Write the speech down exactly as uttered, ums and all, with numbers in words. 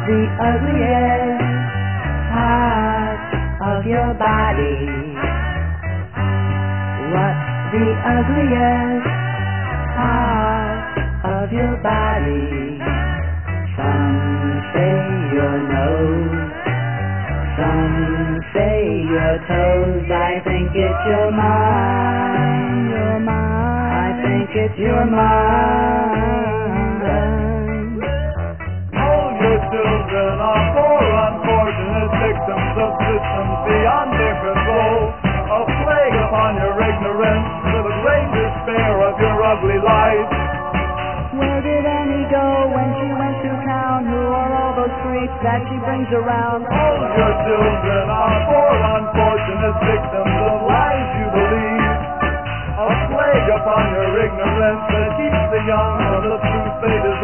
the ugliest part of your body? What's the ugliest part of your body? Some say your nose, some say your toes. I think it's your mind, your mind. I think it's your mind. All your children are poor, unfortunate victims of systems beyond their control. A plague upon your ignorance, to the great despair of your ugly life. Where did Annie go when she went to town? Who are all those freaks that she brings around? All your children are poor, unfortunate victims of lies you believe. A plague upon your ignorance that keeps the young from the truth they desire.